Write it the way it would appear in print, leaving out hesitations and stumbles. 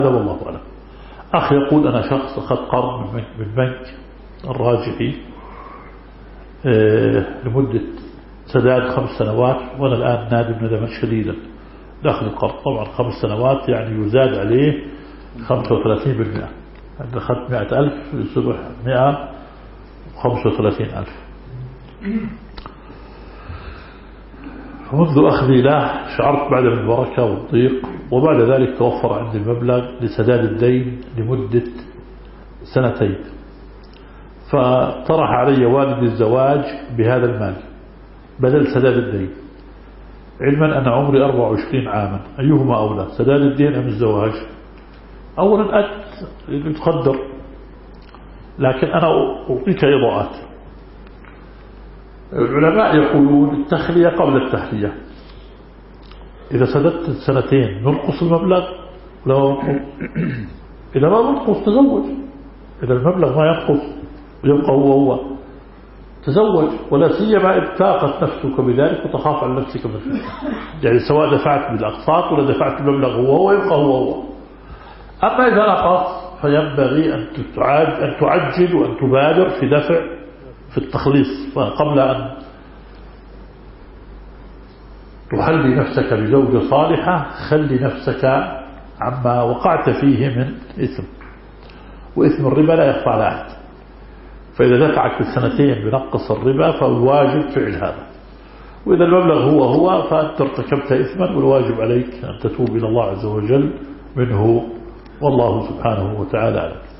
هذا والله أعلم. أخ يقول أنا شخص أخذ قرض من بنك الراجحي لمدة سداد 5 سنوات، وأنا الآن نادم ندما شديدا داخل القرض. طبعا 5 سنوات يعني يزاد عليه 35%. عند أخذت 100,000 يصبح 135,000. منذ أخذي له شعرت بعدم البركة والضيق، وبعد ذلك توفر عندي المبلغ لسداد الدين لمدة 2 سنين، فطرح علي والدي الزواج بهذا المال بدل سداد الدين، علما أن عمري 24 عاما. أيهما أولى، سداد الدين أم الزواج؟ أولا تقدر، لكن أنا أعطيك إضاءات. العلماء يقولون التخلية قبل التحلية. إذا سددت 2 سنين ننقص المبلغ ولا ننقص؟ إذا ما ننقص تزوج، إذا المبلغ ما ينقص ويبقى هو تزوج، ولا سيما إذا تاقت نفسك بذلك وتخاف عن نفسك بالفتنة، يعني سواء دفعت بالأقساط ولا دفعت المبلغ هو يبقى هو. أما إذا نقص فينبغي أن تعجل وأن تبادر في دفع في التخليص، قبل أن تخلي نفسك بزوجة صالحة خلي نفسك عما وقعت فيه من إثم، وإثم الربا لا يخفى على أحد. فإذا دفعك 2 سنين بنقص الربا فالواجب فعل هذا، وإذا المبلغ هو فأنت ارتكبت إثما، والواجب عليك أن تتوب إلى الله عز وجل منه، والله سبحانه وتعالى أعلم.